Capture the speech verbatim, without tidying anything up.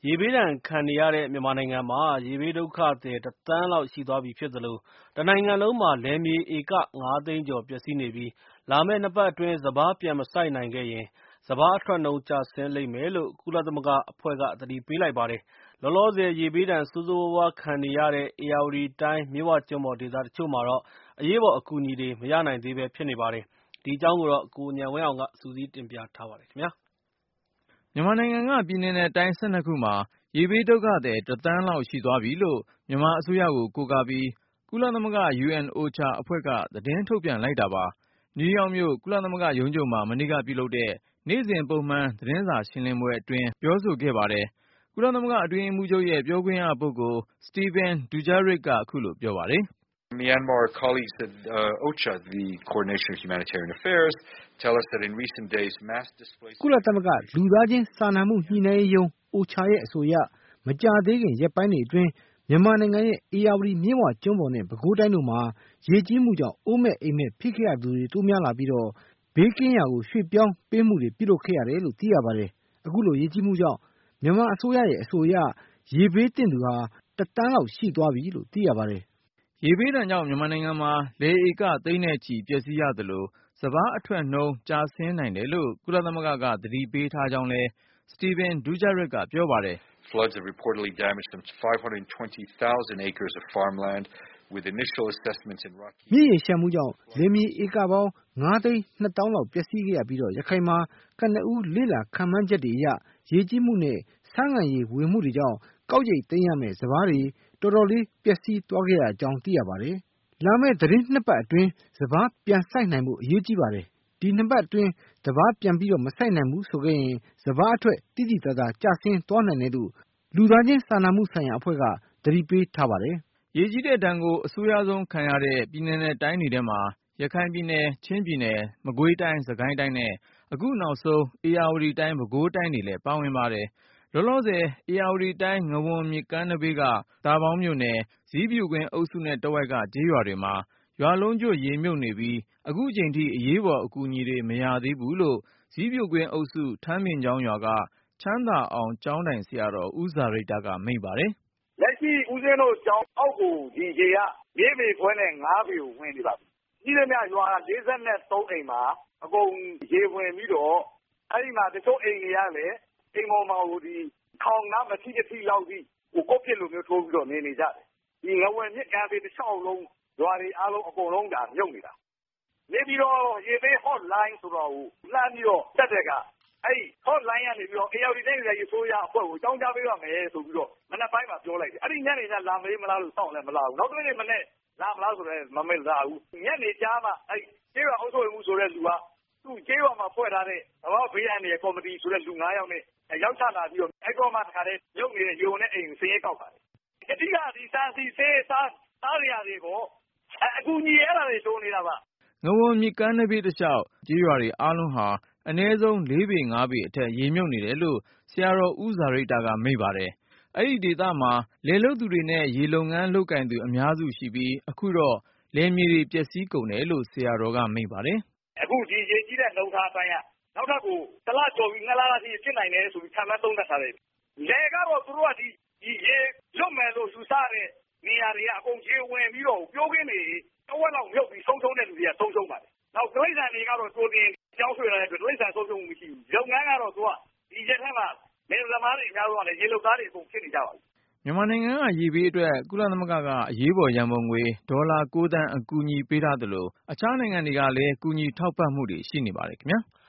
ရေဘေးဒဏ်ခံနေရတဲ့မြန်မာနိုင်ငံမှာရေဘေးဒုက္ခသည်တစ်သန်းလောက်ရှိသွားပြီဖြစ်သလိုတနိုင်ငံလုံးမှာလယ်မြေဧကငါးသိန်းကျော်ပျက်စီးနေပြီးလာမယ့်နှစ်ပတ်အတွင်းစပါးပြန်မစိုက်နိုင်ခဲ့ရင်စပါးအထွက်နှုန်းကျဆင်းလိမ့်မယ်လို့ကုလသမဂ္ဂအဖွဲ့ကသတိပေးလိုက်ပါတယ်။လောလောဆယ်ရေဘေးဒဏ်ဆိုးဆိုးဝါးဝါးခံနေရတဲ့ဧရာဝတီတိုင်းမြစ်ဝကျွန်းပေါ်ဒေသတချို့မှာတော့အရေးပေါ်အကူအညီတွေမရနိုင်သေးဘဲဖြစ်နေပါတယ်။ဒီအကြောင်းကိုကိုဉာဏ်ဝင်းအောင်ကစုစည်းတင်ပြထားပါတယ်ခင်ဗျာ။မြန်မာနိုင်ငံကပြည်နယ်နဲ့တိုင်း၁၂ခုမှာရေဘေးဒုက္ခသည်တစ်သန်းလောက်ရှိသွားပြီလို့မြန်မာအစိုးရကိုကိုးကားပြီးကုလသမဂ္ဂ ယူအန် အိုချာ အဖွဲ့ကသတင်းထုတ်ပြန်လိုက်တာပါ။နယူးယောက်မြို့ကုလသမဂ္ဂရုံးချုပ်မှာမနေ့ကပြုလုပ်တဲ့နေ့စဉ်ပုံမှန်သတင်းစာရှင်းလင်းပွဲအတွင်းပြောဆိုခဲ့ပါတယ်။ကုလသမဂ္ဂအတွင်းရေးမှူးချုပ်ရဲ့ပြောခွင့်ရပုဂ္ဂိုလ် Stéphane Dujarric ကအခုလိုပြောပါတယ်။ Myanmar colleagues at uh, OCHA, the Coordination of Humanitarian Affairs, tell us that in recent days mass displacement ကုလသမဂ္ဂလူသားချင်းစာနာမှုညှိနှိုင်းရေးရုံး အိုချာ ရဲ့အဆိုအရမကြာသေးခင်ရက်ပိုင်းတွေအတွင်းမြန်မာနိုင်ငံရဲ့ဧရာဝတီမြစ်ဝကျွန်းပေါ်နဲ့ပဲခူးတိုင်းတို့မှာရေကြီးမှုကြောင့်အိုးမဲ့အိမ်မဲ့ဖြစ်ခဲ့ရသူတွေတိုးများလာပြီးတော့ဘေးကင်းရာကိုရွှေ့ပြောင်းပေးမှုတွေပြုလုပ်ခဲ့ရတယ်လို့သိရပါတယ်။အခုလိုရေကြီးမှုကြောင့်မြန်မာအစိုးရရဲ့အဆိုအရရေဘေးသင့်သူဟာတစ်သန်းလောက်ရှိသွားပြီလို့သိရပါတယ်။ရေဘေးဒဏ်ကြောင့်မြန်မာနိုင်ငံမှာလယ်ဧကသိန်းနဲ့ချီပျက်စီးရသလိုစပါးအထွက်နှုန်းကျဆင်းနိုင်တယ်လို့ကုလသမဂ္ဂကသတိပေးထားကြောင်းလဲ Stéphane Dujarric ကပြောပါတယ်။ Floods have reportedly damaged some five hundred twenty thousand acres of farmland with initial assessments in Rocky. မြစ်ရေလျှံမှုကြောင့်လယ်မြေဧကပေါင်းငါးသိန်းနှစ်သောင်းလောက်ပျက်စီးခဲ့ရပြီးတော့ရခိုင်မှာကနဦးလေ့လာခန့်မှန်းချက်တွေအရရေကြီးမှုနဲ့ဆားငံရေဝင်မှုတွေကြောင့်ကောက်ရိတ်သိမ်းရမယ့်စပါးတွေတော်တော်လေးပျက်စီးသွားခဲ့ရကြောင်းသိရပါတယ်။လာမယ့်သတင်းနှစ်ပတ်အတွင်းစပါးပြန်စိုက်နိုင်ဖို့အရေးကြီးပါတယ်။ဒီနှစ်ပတ်အတွင်းစပါးပြန်ပြီးတော့မစိုက်နိုင်ဘူးဆိုခဲ့ရင်စပါးအထွက်တိတိကျကျကျဆင်းသွားနိုင်တယ်လို့လူသားချင်းစာနာမှုဆိုင်ရာအဖွဲ့ကသတိပေးထားပါတယ်။ရေကြီးတဲ့ဒဏ်ကိုအဆိုးရွားဆုံးခံရတဲ့ပြည်နယ်နဲ့တိုင်းတွေထဲမှာရခိုင်ပြည်နယ်၊ချင်းပြည်နယ်၊မကွေးတိုင်း၊စစ်ကိုင်းတိုင်းနဲ့အခုနောက်ဆုံးဧရာဝတီတိုင်း၊ပဲခူးတိုင်းတွေလည်းပါဝင်ပါတယ်။လောလောဆယ်ဧရာဝတီတိုင်းငဝန်မြစ်ကမ်းနဘေးကသာပေါင်းမြို့နယ်ဇီးဖြူကွင်းအုပ်စုနဲ့တဝိုက်ကကျေးရွာတွေမှာရွာလုံးကျွတ်ရေမြုပ်နေပြီးအခုချိန်ထိအရေးပေါ်အကူအညီတွေမရသေးဘူးလို့ဇီးဖြူကွင်းအုပ်စုထန်းပင်ချောင်းရွာကချမ်းသာအောင်ကျောင်းတိုင်ဆရာတော်ဦးဇာရိတ္တကမိန့်ပါတယ်။လက်ရှိဦးဇင်းတို့ကျောင်းအောက်ကိုဒီရေကလေးပေခွဲနဲ့ငါးပေကိုဝင်နေပါပြီ။ကြီးတဲ့မြရွာလေးဆယ့်သုံးအိမ်မှာအကုန်ရေဝင်ပြီးတော့အဲ့ဒီမှာတချို့အိမ်တွေကလည်းအိမ်ပေါ်မှာဟိုဒီခေါင်နားမရှိတစ်ထိလောက်ပြီးဟိုကုတ်ပြစ်လိုမျိုးထိုးပြီးတော့နေနေကြတယ်။ဒီငဝင်မြစ်ကမ်းဘေးတစ်လျှောက်လုံးရွာတွေအားလုံးအကုန်လုံးဒါမြုပ်နေတာ။နေပြီးတော့ရေဘေး hotline ဆိုတော့ဟိုလှမ်းပြီးတော့တက်တဲ့ကအဲ့ hotline ကနေပြီးတော့အေယော်ဒီတိုင်းရေဆိုးရအဖွဲ့ကိုတောင်းကြပေးရမယ်ဆိုပြီးတော့မနေ့ပိုင်းမှာပြောလိုက်တယ်။အဲ့ဒီညနေကျလာမေးမလားလို့စောင့်လည်းမလာဘူး။နောက်တစ်နေ့မနေ့လာမလားဆိုတော့မမေးလာဘူး။ညနေကြားမှာအဲ့ကျေးရွာအုပ်ချုပ်မှုဆိုတဲ့လူကသူ့ကျေးရွာမှာဖွဲ့ထားတဲ့ဘာဘေးအန္တရာယ်ကော်မတီဆိုတဲ့လူငါးယောက်နဲ့ရောက်ချလာပြီးတော့အဲ့တော့မှတခါတည်းရုပ်နေတဲ့ရုံနဲ့အိမ်စင်းရဲကောက်ပါတယ်။အတိကဒီစာစီစေးစားစားရတွေကိုအကူကြီးအဲ့ဒါတွေတိုးနေတာပါငဝန်မြစ်ကမ်းနဘေးတစ်လျှောက်ကျေးရွာတွေအားလုံးဟာအနည်းဆုံးလေးပေငါးပေအထက်ရေမြုပ်နေတယ်လို့ဆရာတော်ဦးဇာရိတ္တကမိန့်ပါတယ်။အဲ့ဒီဒေသမှာလယ်လုပ်သူတွေနဲ့ရေလုပ်ငန်းလုပ်ကိုင်သူအများစုရှိပြီးအခုတော့လယ်မြေတွေပျက်စီးကုန်တယ်လို့ဆရာတော်ကမိန့်ပါတယ်။အခုဒီရေကြီးတဲ့နှုံထားပိုင်းကနောက်ထပ်ကိုတလကျော်ပြီးနှစ်လအထိဖြစ်နိုင်တယ်ဆိုပြီးခံမှန်းသုံးသပ်ထားတယ်။လယ်ကတော့သူတို့ကဒီဒီရေလွတ်မယ်လို့ယူဆတဲ့နေရာတွေကအကုန်ရေဝင်ပြီးတော့ပြိုးကင်းနေတဝက်လောက်မြုပ်ပြီးဆုံးရှုံးတဲ့လူတွေကဆုံးရှုံးပါတယ်။နောက်ဒိဋ္ဌာန်တွေကတော့တိုးတင်ကြောင်းဆွေလာတဲ့အတွက်ဒိဋ္ဌာန်ဆုံးရှုံးမှုမရှိဘူး။လုပ်ငန်းကတော့သူကဒီရက်ထဲမှာနေသမားတွေအများဆုံးကလည်းရေလုပ်သားတွေအကုန်ဖြစ်နေကြပါဘူး။မြန်မာနိုင်ငံကရေဘေးအတွက်ကုလသမဂ္ဂကအရေးပေါ်ရန်ပုံငွေဒေါ်လာကိုးသန်းအကူအညီပေးထားသလိုအခြားနိုင်ငံတွေကလည်းကူညီထောက်ပံ့မှုတွေရှိနေပါတယ်ခင်ဗျာ။